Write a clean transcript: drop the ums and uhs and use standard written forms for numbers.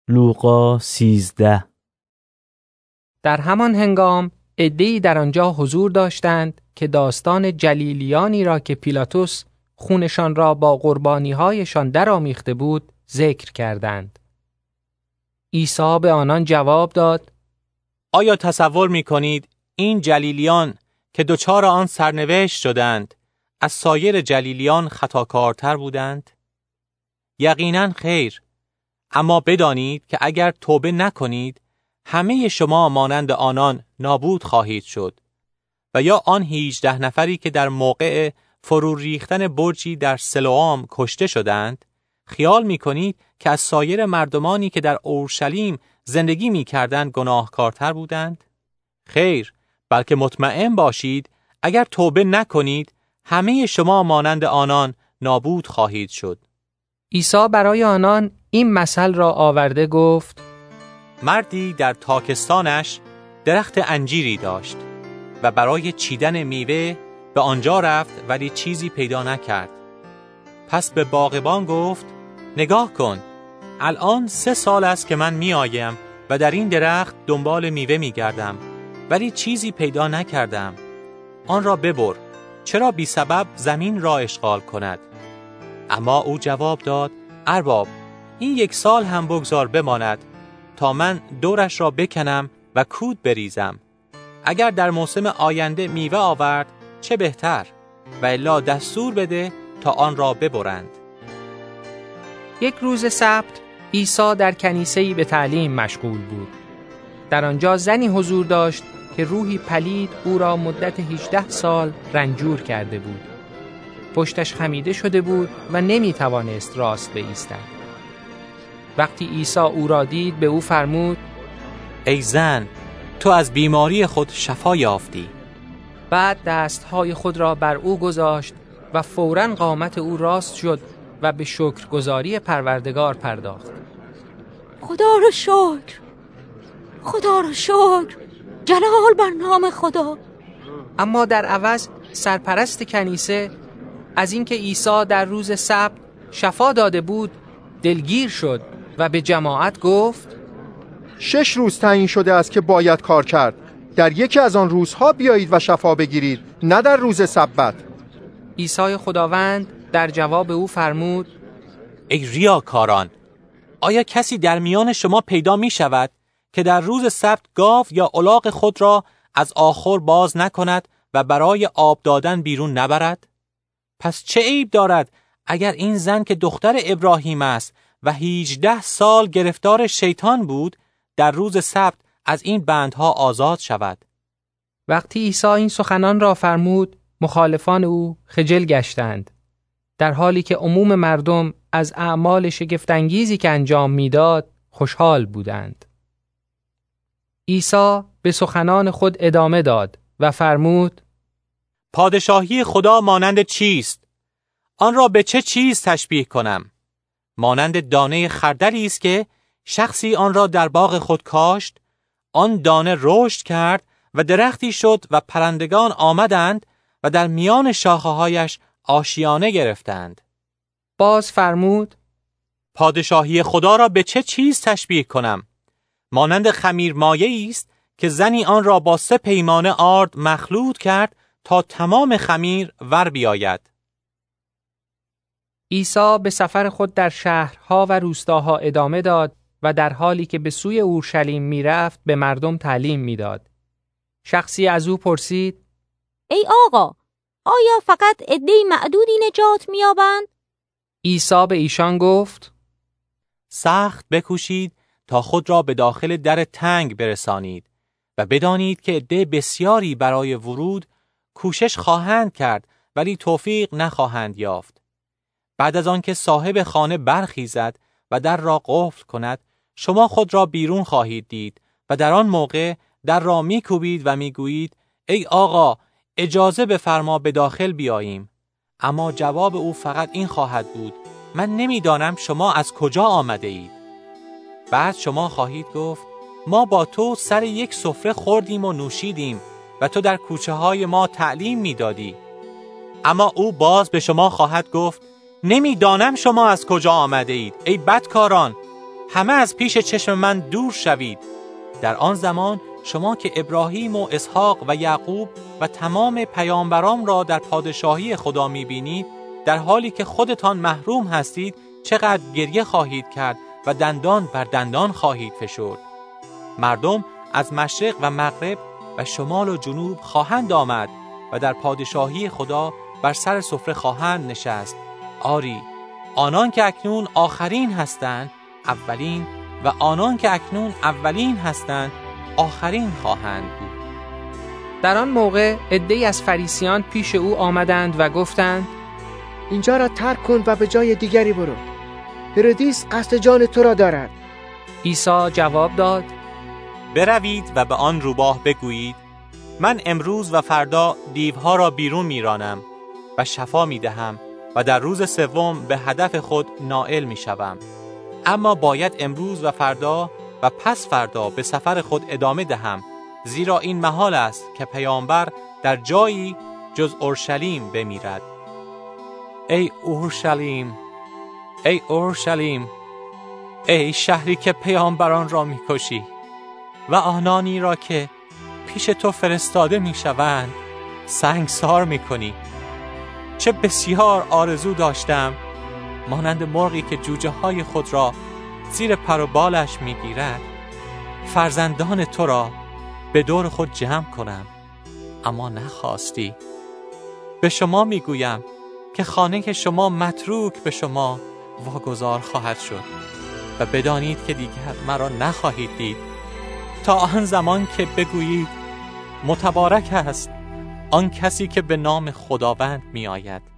لوقا 13. در همان هنگام عده‌ای در آنجا حضور داشتند که داستان جلیلیانی را که پیلاطس خونشان را با قربانی‌هایشان درآمیخته بود ذکر کردند. عیسی به آنان جواب داد: آیا تصور می‌کنید این جلیلیان که دچار آن سرنوشت شدند از سایر جلیلیان خطاکارتر بودند؟ یقیناً خیر. اما بدانید که اگر توبه نکنید همه شما مانند آنان نابود خواهید شد. و یا آن 18 نفری که در موقع فرو ریختن برجی در سلوام کشته شدند، خیال می‌کنید که از سایر مردمانی که در اورشلیم زندگی می‌کردند گناهکارتر بودند؟ خیر، بلکه مطمئن باشید اگر توبه نکنید همه شما مانند آنان نابود خواهید شد. عیسی برای آنان این مثل را آورده گفت: مردی در تاکستانش درخت انجیری داشت و برای چیدن میوه به آنجا رفت ولی چیزی پیدا نکرد. پس به باغبان گفت: نگاه کن، الان 3 سال است که من می آیم و در این درخت دنبال میوه می گردم ولی چیزی پیدا نکردم. آن را ببر، چرا بی سبب زمین را اشغال کند؟ اما او جواب داد: ارباب، این 1 سال هم بگذار بماند تا من دورش را بکنم و کود بریزم. اگر در موسم آینده میوه آورد چه بهتر، و الا دستور بده تا آن را ببرند. یک روز سبت عیسی در کنیسه‌ای به تعلیم مشغول بود. در آنجا زنی حضور داشت که روحی پلید او را مدت 18 سال رنجور کرده بود. پشتش خمیده شده بود و نمی‌توانست راست بایستد. وقتی عیسی او را دید به او فرمود: ای زن، تو از بیماری خود شفا یافتی. بعد دستهای خود را بر او گذاشت و فوراً قامت او راست شد و به شکرگزاری پروردگار پرداخت. خدا را شکر، خدا را شکر، جلال بر نام خدا. اما در عوض سرپرست کنیسه از اینکه عیسی در روز سبت شفا داده بود دلگیر شد و به جماعت گفت: 6 روز تعیین شده است که باید کار کرد. در یکی از آن روزها بیایید و شفا بگیرید، نه در روز سبت. عیسی خداوند در جواب او فرمود: ای ریاکاران، آیا کسی در میان شما پیدا می شود که در روز سبت گاو یا الاغ خود را از آخر باز نکند و برای آب دادن بیرون نبرد؟ پس چه عیب دارد اگر این زن که دختر ابراهیم است و 18 سال گرفتار شیطان بود در روز سبت از این بندها آزاد شود؟ وقتی عیسی این سخنان را فرمود مخالفان او خجل گشتند، در حالی که عموم مردم از اعمال شگفت‌انگیزی که انجام میداد خوشحال بودند. عیسی به سخنان خود ادامه داد و فرمود: پادشاهی خدا مانند چیست؟ آن را به چه چیز تشبیه کنم؟ مانند دانه خردلی است که شخصی آن را در باغ خود کاشت، آن دانه رشد کرد و درختی شد و پرندگان آمدند و در میان شاخه‌هایش آشیانه گرفتند. باز فرمود: پادشاهی خدا را به چه چیز تشبیه کنم؟ مانند خمیرمایه‌ای است که زنی آن را با 3 پیمانه آرد مخلوط کرد تا تمام خمیر ور بیاید. عیسی به سفر خود در شهرها و روستاها ادامه داد و در حالی که به سوی اورشلیم میرفت به مردم تعلیم میداد. شخصی از او پرسید: ای آقا، آیا فقط عده‌ای معدودی نجات می‌یابند؟ عیسی به ایشان گفت: سخت بکوشید تا خود را به داخل در تنگ برسانید و بدانید که عده بسیاری برای ورود کوشش خواهند کرد ولی توفیق نخواهند یافت. بعد از آنکه صاحب خانه برخیزد و در را قفل کند، شما خود را بیرون خواهید دید و در آن موقع در را میکوبید و میگویید: ای آقا، اجازه بفرما به داخل بیاییم. اما جواب او فقط این خواهد بود: من نمیدانم شما از کجا آمده اید. بعد شما خواهید گفت: ما با تو سر یک سفره خوردیم و نوشیدیم و تو در کوچه های ما تعلیم میدادی. اما او باز به شما خواهد گفت: نمیدانم شما از کجا آمده اید ای بدکاران. همه از پیش چشم من دور شوید. در آن زمان شما که ابراهیم و اسحاق و یعقوب و تمام پیامبران را در پادشاهی خدا می‌بینید، در حالی که خودتان محروم هستید، چقدر گریه خواهید کرد و دندان بر دندان خواهید فشرد. مردم از مشرق و مغرب و شمال و جنوب خواهند آمد و در پادشاهی خدا بر سر سفره خواهند نشست. آری، آنان که اکنون آخرین هستند اولین، و آنان که اکنون اولین هستند آخرین خواهند بود. در آن موقع عده‌ای از فریسیان پیش او آمدند و گفتند: اینجا را ترک کن و به جای دیگری برو. هرودیس قصد جان تو را دارد. عیسی جواب داد: بروید و به آن روباه بگویید من امروز و فردا دیوها را بیرون میرانم و شفا میدهم و در روز سوم به هدف خود نائل میشوم. اما باید امروز و فردا و پس فردا به سفر خود ادامه دهم، زیرا این محال است که پیامبر در جایی جز اورشلیم بمیرد. ای اورشلیم، ای اورشلیم، ای شهری که پیامبران را میکشی و آنانی را که پیش تو فرستاده میشوند سنگسار میکنی. چه بسیار آرزو داشتم مانند مرغی که جوجه های خود را زیر پر و بالش میگیرد فرزندان تو را به دور خود جمع کنم، اما نخواستی. به شما میگویم که خانه شما متروک به شما واگذار خواهد شد و بدانید که دیگر مرا نخواهید دید تا آن زمان که بگویید متبارک است آن کسی که به نام خداوند می آید.